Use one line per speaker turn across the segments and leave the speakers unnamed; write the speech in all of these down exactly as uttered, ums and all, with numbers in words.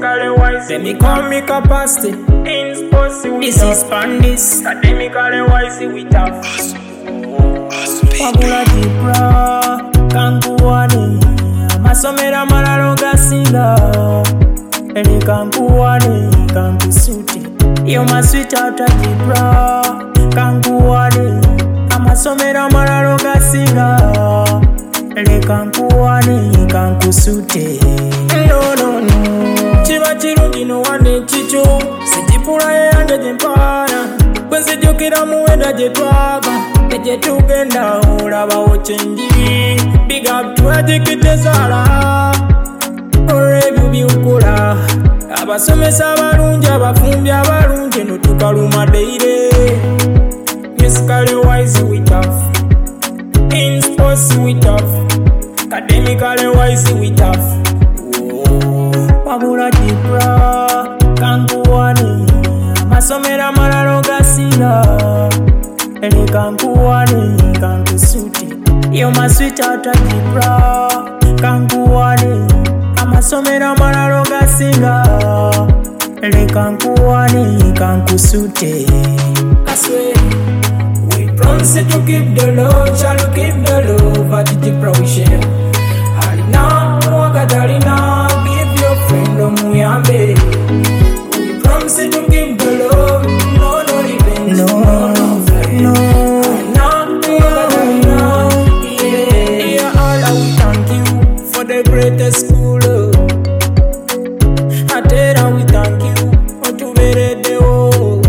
Musically wise,
Let me call me capacity.
in sports we
This is
tough.
Pandis.
Academically wise we tough.
Wabula jibra kankuwane amasomero amalala gasinga eri kankuwane kankusuti yo maswita atajibra kankuwane amasomero amalala gasinga eri kankuwane kankusute no no no kiba kirungi nowane kikyo sijipula yange gyempana bwenzijukira muwenda gyetwaga ejetugenda olabawo kyendi big up twagikitezaala olw'ebyo by'okola abasomesa abalungi abafumbi abalungi eno tukaluma deire. Musically wise we tough, in sports we tough, academically wise we tough. Wabula jibra kankuwane amasomero amalala gasinga eri kankuwane kankusuti yo maswita atajibra kankuwane amasomero amalala gasinga eri kankuwane kankusute. I swear we promise to keep the love, shall keep the love at the provision. Alina wakatalina, give your friend omuyambe. We promise to keep the love, no no revenge, no no no fight. No. The greatest school, I tell her we thank you for to be the oh.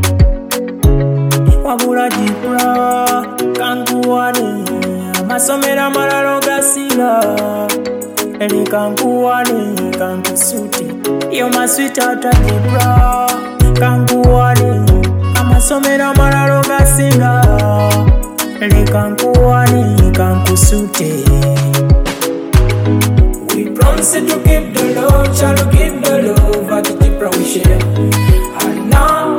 Wabula jibra kankuwane amasomero amalala gasinga eri kankuwane kankusuti yo maswita atajibra kankuwane amasomero amalala gasinga eri kankuwane kankusute. We promise to keep the love, shall keep the love at the provision. And now